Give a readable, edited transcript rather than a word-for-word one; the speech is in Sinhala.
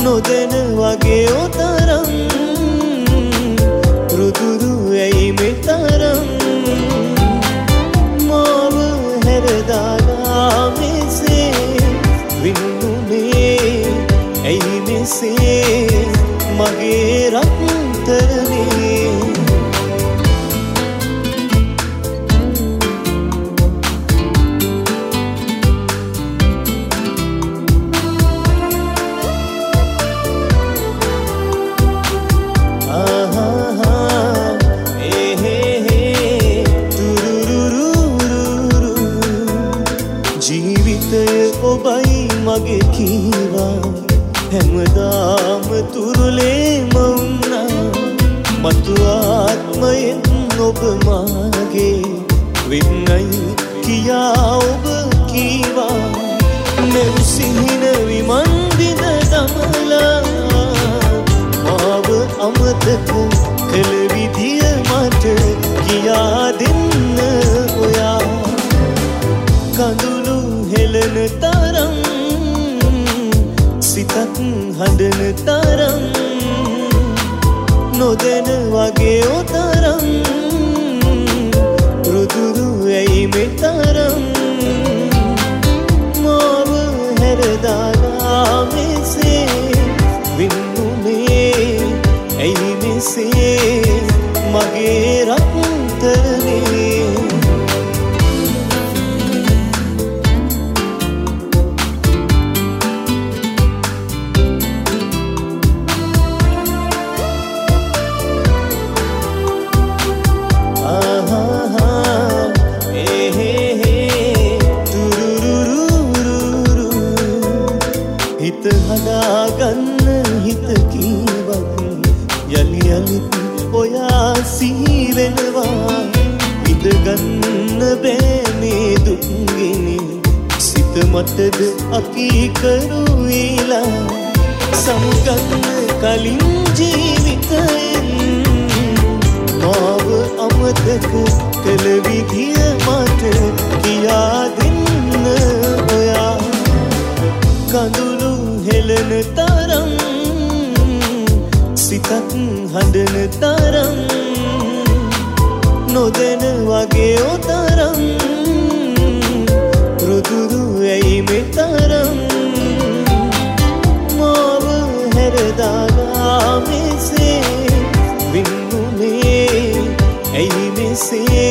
නොදැන වගේ ඔතරම් රුදුරු ඇයි මෙතරම් මාව හැරදාලා මෙසේ වින්නුනේ ඇයි මෙසේ මගේ රත්තරනේ ඔබයි මගේ කීවා හැමදාම තුරුලේම වුණා මතු ආත්මයෙන් ඔබ මාගේ වෙන්නයි කියා ඔබ කීවා මෙව් සිහින විමන්දින දමලා මාව අමතක කළ විදිය මට කියා දෙන්න ඔයා කඳුළු හෙලන තරම් සිතත් හඬන තරම් නොදැන වගේ ඔතරම් රුදුරු ඇයි මෙතරම් මාව හැරදාලා මෙසේ වින්නුනේ ඇයි මෙසේ මගේ රත්තරනේ හිත හදාගන්න හිත කීවත් යලි යලිත් ඔයා සිහි වෙනවා විඳගන්න බෑ මේ දුක්ගිනි සිත මටද අකීකරුයිලා සමුගන්න කලින් ජීවිතයෙන් මාව අමතක කළ විදිය මට කියා දෙන්න ඔයා කඳුළු හෙලන තරම් සිතත් හඬන තරම් නොදැන වගේ ඔතරම් රුදුරු ඇයි මෙතරම් මාව හැරදාලා මෙසේ වින්නුනේ ඇයි මෙසේ